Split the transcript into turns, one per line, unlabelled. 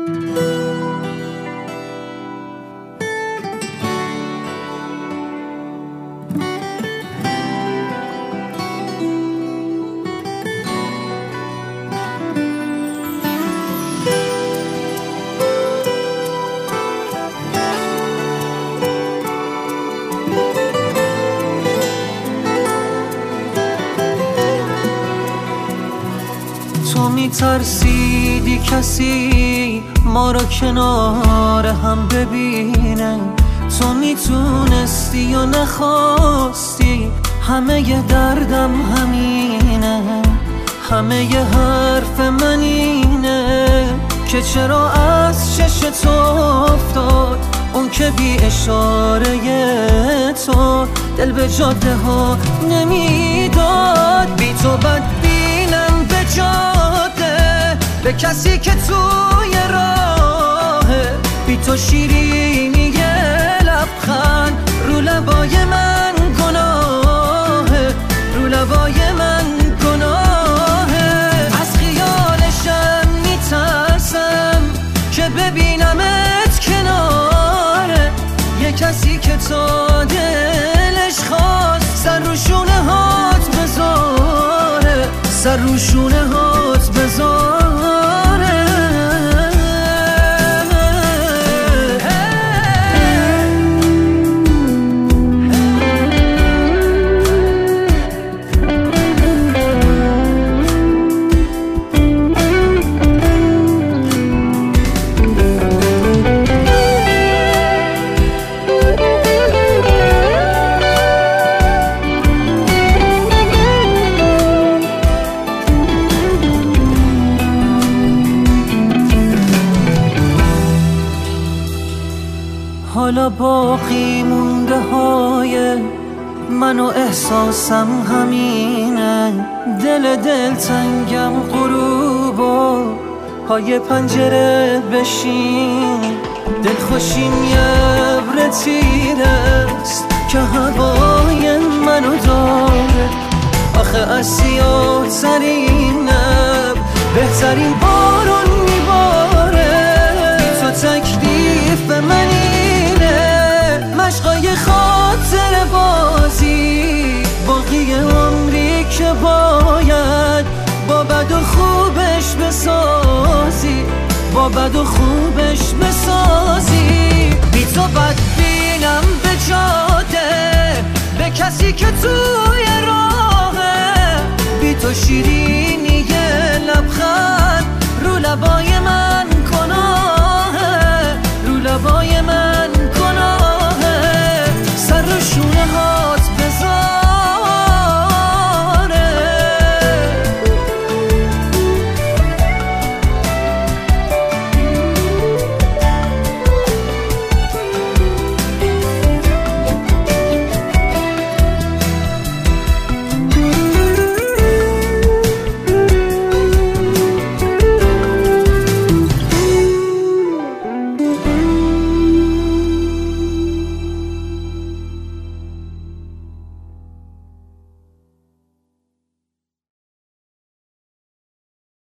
تو میترسیدی کسی ما را کنار هم ببینه، تو میتونستی یا نخواستی، همه ی دردم همینه، همه ی حرف من اینه که چرا از چش تو افتاد اون که بی اشاره تو دل به جاده ها نمیداد. بی تو بدبینم به جاده، به کسی که توی راهه، بی تو شیرینی لبخند رو لبای من گناهه، رو لبای من گناهه. از خیالشم میترسم که ببینمت کناره یه کسی که تا دلش خواست سر رو شونه هات بذاره، سر رو شونه هات بذاره. حالا باقی مونده های من و احساسم همینه، دل تنگم غروب و پای پنجره بشین، دل خوشیم یه ابر تیرست که هوای منو داره. آخه از سیاه ترین ابر بهترین بارون میباره. تو تکلیف منی مشقای خاطر بازی، باقی عمری که باید با بد و خوبش بسازی، با بد و خوبش بسازی. بی تو بدبینم به جاده، به کسی که توی راهه، بی تو شیرینی لبخند رو لبای من